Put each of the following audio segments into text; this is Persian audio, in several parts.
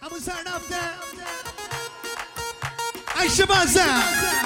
همون سرنفته عیشه بازم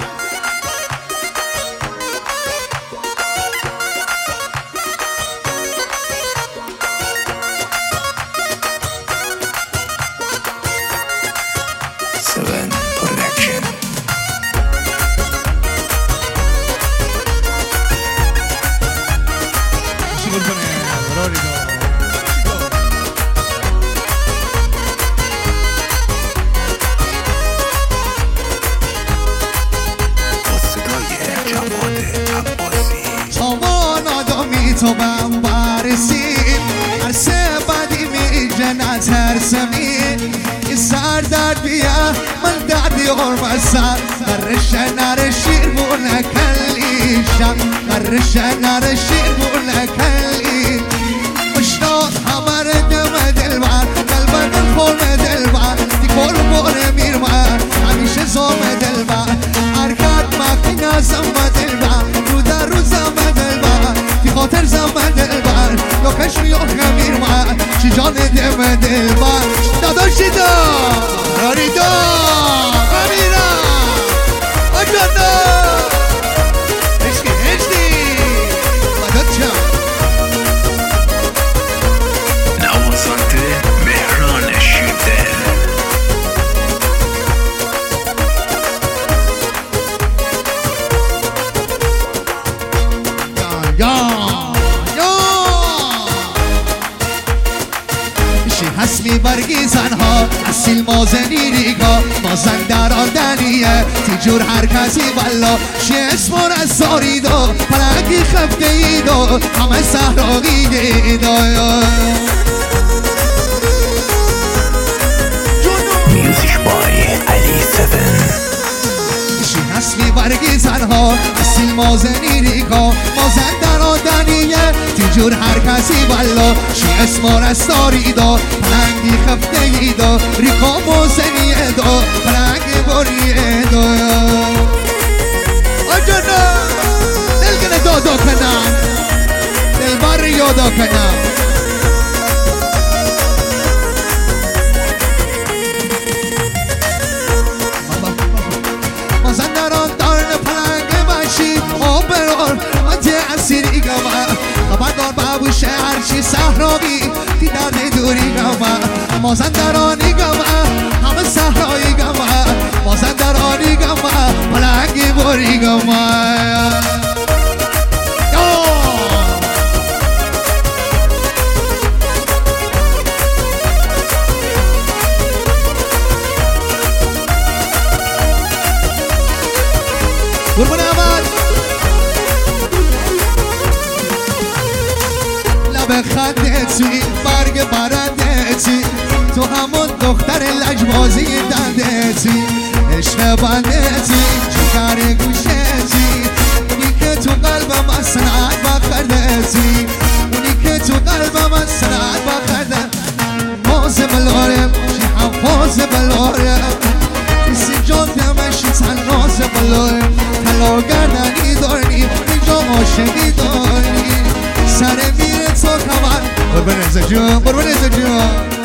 تو بهم برسیم عرصه بدی میجه نترسمی این سر درد بیا من دردی غربستم قرشه نر شیر بونه کلیشم قرشه نر شیر بونه کلی مشتاق همه دم دل بر قلب دل خورم دل بر دی کل باره میرمن همیشه زوم دل بر حرکت مکی نزم دل بر رو در روزم دل بر دی خاطر زم دل بر یا کشم یا خمیر من چی جان دم دل بر داداشی دا راری دا امیرا اجانا عشقی عشقی مدد چم نوازنده مهران شیردل حسمی برگی زنها اصیل مازنی ریگا مازندران دنیه تیجور هر کسی والا شی اسمون از ساریدو پلنگی خفته ایدو همه سهراقی دیدو میوزیک بای علی 7 شی حسمی برگی زنها اصیل مازنی ریگا مازندران دنیه تیجور هر کسی والا شی اسمون از ساریدو پلنگی خفته ایدو ریکا موزنی ایدو پلنگی بری ایدو آجانا دلگنه دادا کنم دل بر یادا کنم مازندران دارن پلنگ باشی آبرار آتی اسیری گمه خبردار بابوشه هرچی صحراوی تی درد دوری گمه مازندرانی گمه همه صحرایی گمه مازندرانی گمه پلنگی بری گمه قربون اول لب خندتی برگ برندتی تو همون دختر لجبازی دندتی عشق بندتی جگر گوشتی اونی که تو قلبم صنعت بخردتی اونی که تو قلبم صنعت بخرده موزه بلارم چی هم موزه بلارم کسی جان دمشی تنازه بلارم تلا گردنی دارنی اینجا عاشقی دارنی سر میره تا کمر قربون رزا جون